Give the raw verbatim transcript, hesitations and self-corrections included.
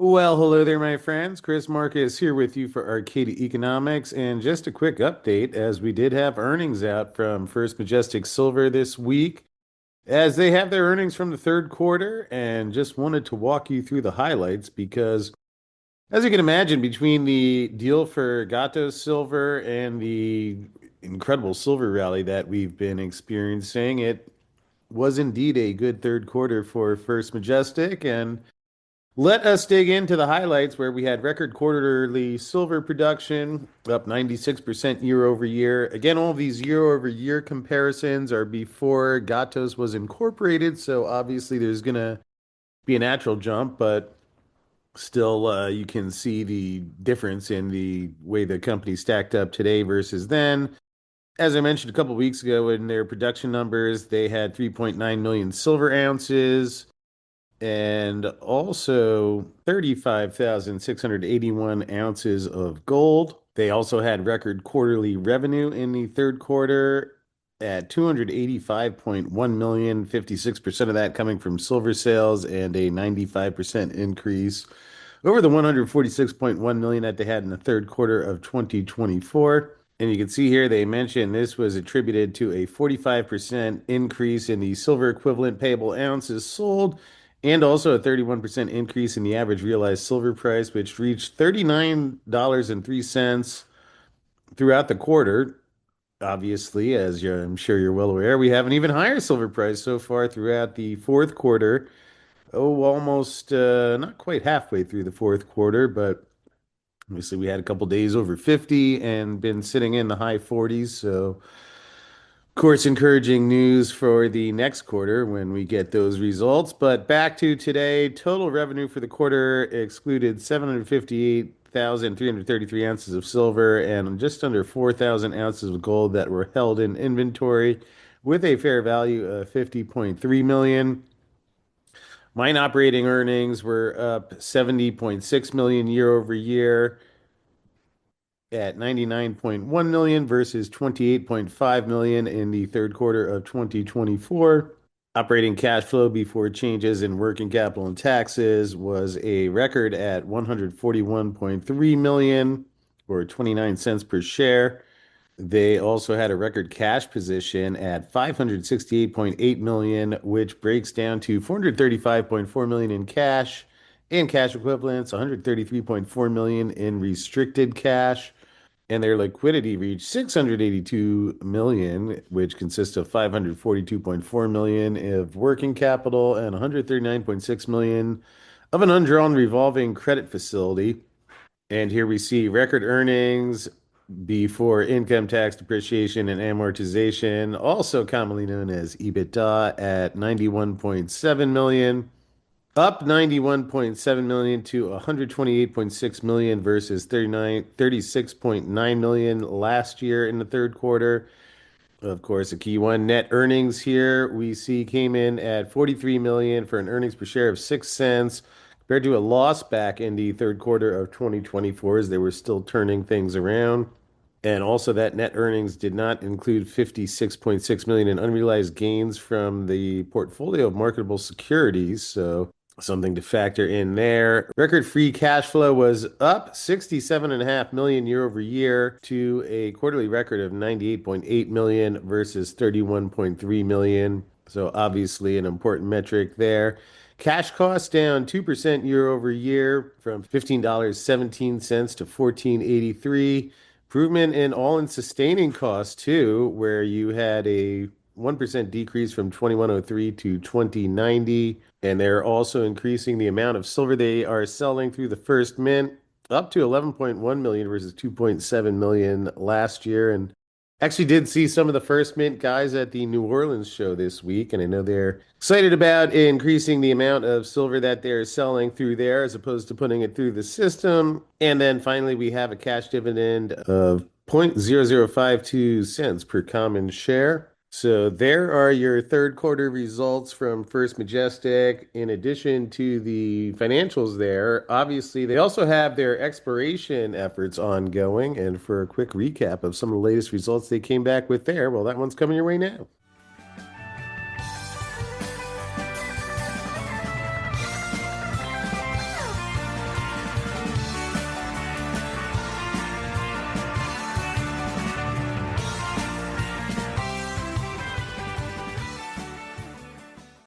Well, hello there, my friends. Chris Marcus here with you for Arcadia Economics. And just a quick update, as we did have earnings out from First Majestic Silver this week, as they have their earnings from the third quarter, and just wanted to walk you through the highlights because, as you can imagine, between the deal for Gatos Silver and the incredible silver rally that we've been experiencing, it was indeed a good third quarter for First Majestic. And let us dig into the highlights where we had record quarterly silver production up ninety-six percent year over year. Again, all of these year over year comparisons are before Gatos was incorporated, so obviously there's going to be a natural jump, but still uh, you can see the difference in the way the company stacked up today versus then. As I mentioned a couple weeks ago in their production numbers, they had three point nine million silver ounces and also thirty-five thousand six hundred eighty-one ounces of gold. They also had record quarterly revenue in the third quarter at two hundred eighty-five point one million, fifty-six percent of that coming from silver sales and a ninety-five percent increase over the one hundred forty-six point one million that they had in the third quarter of twenty twenty-four. And you can see here they mentioned this was attributed to a forty-five percent increase in the silver equivalent payable ounces sold and also a thirty-one percent increase in the average realized silver price, which reached thirty-nine dollars and three cents throughout the quarter. Obviously, as you're, I'm sure you're well aware, we have an even higher silver price so far throughout the fourth quarter. Oh, almost uh, not quite halfway through the fourth quarter, but obviously we had a couple days over fifty and been sitting in the high forties. So of course, encouraging news for the next quarter when we get those results. But back to today, total revenue for the quarter excluded seven hundred fifty-eight thousand three hundred thirty-three ounces of silver and just under four thousand ounces of gold that were held in inventory with a fair value of fifty point three million. Mine operating earnings were up seventy point six million year over year at ninety-nine point one million versus twenty-eight point five million in the third quarter of twenty twenty-four. Operating cash flow before changes in working capital and taxes was a record at one hundred forty-one point three million or twenty-nine cents per share. They also had a record cash position at five hundred sixty-eight point eight million, which breaks down to four hundred thirty-five point four million in cash and cash equivalents, one hundred thirty-three point four million in restricted cash, and their liquidity reached six hundred eighty-two million, which consists of five hundred forty-two point four million of working capital and one hundred thirty-nine point six million of an undrawn revolving credit facility. And here we see record earnings before income tax depreciation and amortization, also commonly known as EBITDA, at ninety-one point seven million, up ninety-one point seven million to one hundred twenty-eight point six million versus thirty-nine, thirty-six point nine million last year in the third quarter. Of course, a key one, net earnings here we see came in at forty-three million for an earnings per share of six cents compared to a loss back in the third quarter of twenty twenty-four as they were still turning things around. And also that net earnings did not include fifty-six point six million in unrealized gains from the portfolio of marketable securities. So something to factor in there. Record free cash flow was up sixty-seven point five million year over year to a quarterly record of ninety-eight point eight million versus thirty-one point three million. So obviously an important metric there. Cash costs down two percent year over year from fifteen dollars and seventeen cents to fourteen dollars and eighty-three cents. Improvement in all-in sustaining costs too, where you had a one percent decrease from twenty-one oh three to twenty ninety. And they're also increasing the amount of silver they are selling through the first mint up to eleven point one million versus two point seven million last year. And actually did see some of the first mint guys at the New Orleans show this week, and I know they're excited about increasing the amount of silver that they're selling through there as opposed to putting it through the system. And then finally, we have a cash dividend of zero point zero zero five two cents per common share. So there are your third quarter results from First Majestic. In addition to the financials there, obviously they also have their exploration efforts ongoing. And for a quick recap of some of the latest results they came back with there, well, that one's coming your way now.